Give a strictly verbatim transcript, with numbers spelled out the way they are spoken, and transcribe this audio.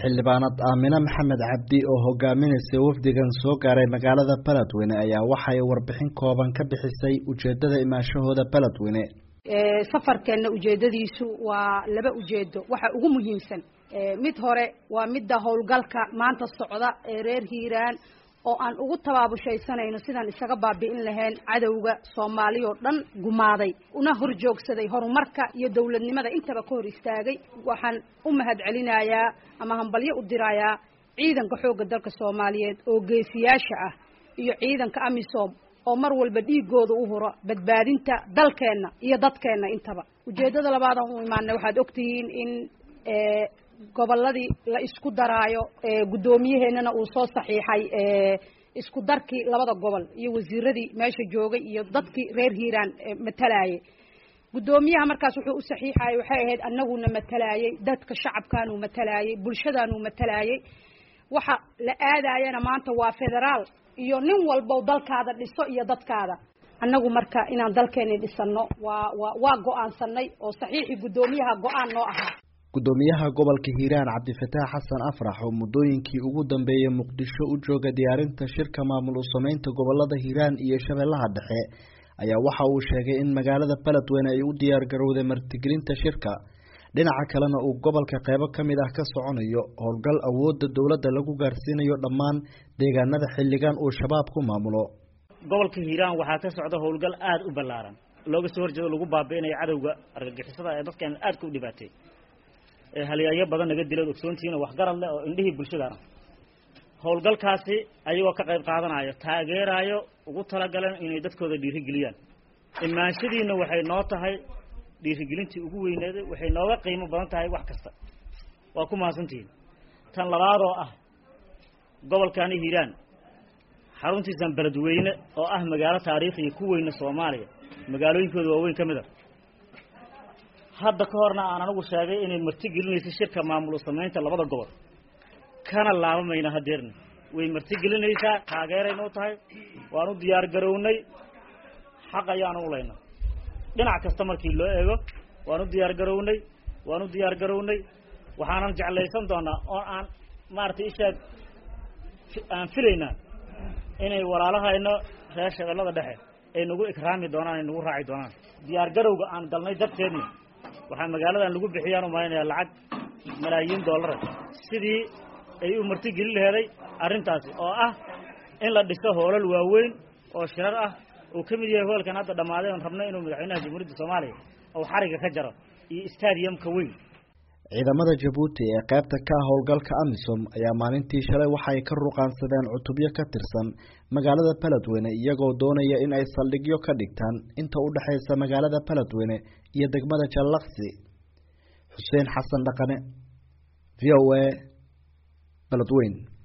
xildhibaanad Aamina Maxamed Cabdi oo hogaaminaysa wafdigan soo gaaray magaalada Beledweyne ayaa waxay warbixin kooban ka bixisay ujeedada imaanshahooda Beledweyne. ee safarkeena ujeedadiisu waa laba ujeedo waxa ugu muhiimsan ee mid hore waa midda howlgalka maanta socda ee reer Hiiraan oo aan ugu tabaabushaysanayn sidaan isaga baabi'in lahayn cadawga Soomaaliya oo dhan gumaaday una horjoogsaday horumarka iyo dawladnimada intaba ka hor istaagay. waxaan u mahad celinayaa ama hambalyo u dirayaa ciidanka xoogga dalka Soomaaliyeed oo geesiyaasha ah iyo ciidanka AMISOM oo mar walba dhiigooda u huro badbaadinta dalkeena iyo dadkeena intaba. ujeedada labaad oo u imaanay waxaad ogtihiin in ee gobolladii la isku daraayo ee gudoomiyaheenana uu soo saxiixay ee isku darkii labada gobol iyo wasiiradii meesha joogay iyo dadkii reer Hiiraan matalayay. gudoomiyaha markaas wuxuu u saxiixay waxay ahayd annaguna matalayay dadka shacabkan uu matalayay bulshadan uu matalayay. waxa la aadayana maanta waa federaal iyo nin walba dalkaada dhiso iyo dadkaada. annagu marka inaan dalkeena dhisano waa waa go'aansanay oo saxiixi gudoomiyaha go'aan noo ahaa. gudoomiyaha gobolka Hiiraan Cabdifataax Xasan Afrax oo mudooyinkii ugu dambeeyay Muqdisho u jooga diyaarinta shirka maamul u sameynta gobolada Hiiraan iyo Shabeellaha Dhexe ayaa waxa uu sheegay in magaalada Beledweyne ay u diyaar garowday martigelinta shirka. dhinaca kalena uu gobolka qaybo kamid ah ka soconayo howlgal awoodda dawladda lagu gaarsiinayo dhammaan deegaanada xilligan uu shabaab ku maamulo. gobolka Hiiraan waxa ka socda howlgal aad u ballaaran looga soo horjeedo lagu baabi'inayo cadawga argagixisada ee dadkan aad ku dhibaatay ee haliyaya badan naga dilay ogsoontiina wax garad leh oo indhihii bulshada howlgalkaasi ayagoo ka qayb qaadanayo taageerayo ugu talagalan inay dadkooda dhiirigeliyaan. imaanshadiina waxay noo tahay dhiirigelintii ugu weyneeday waxay nooga qiimo badan tahay wax kasta. waa ku mahadsantihiin. tan labaad oo ah gobolkan Hiiraan xaruntiisa Beledweyne oo ah magaalo taariikhi ku weyn Soomaaliya magaalooyinkooda waaweyn kamid ah. hadda ka horna aan anagu sheegay inay martigelinayso shirka maamul sameynta labada gobol kana laabamayna hadeerna way martigelinaysaa taageerayno tahay waan u diyaar garownay xaq ayaan u leeyahay dhinac kasta markii loo eego waan u diyaar garownay waan u diyaar garownay waxaanan jeclaysan doonaa oo aan maartay ishaad aan filaynaa inay walaalahayna reer Shabeellada Dhexe ay nagu ikraami doonaan ay nagu raaci doonaan diyaar garowga aan dalnay dadkeena. waxaa magaaladan lagu bixiyaan u maaynayaa lacag malaayiin dollar sidii ay u martigelin lahayd arrintaasi oo ah in la dhiso hoolal waaweyn oo shirar ah oo kamid yahay hoolkan hadda dhamaaday oo rabnay inuu madaxweynaha Jamhuuriyadda Soomaaliya oo xariga ka jaro iyo stadium-ka weyn. ciidamada Djibouti ee qaybta ka howlgalka AMISOM ayaa maalintii shalay waxay ka ruqaansadeen cutubyo ka tirsan magaalada Beledweyne iyagoo doonaya in ay saldhigyo ka dhigtaan inta u dhaxaysa magaalada Beledweyne iyo degmada Jallaqsi. Xuseen Xasan Dhaqane, V O A, Beledweyne.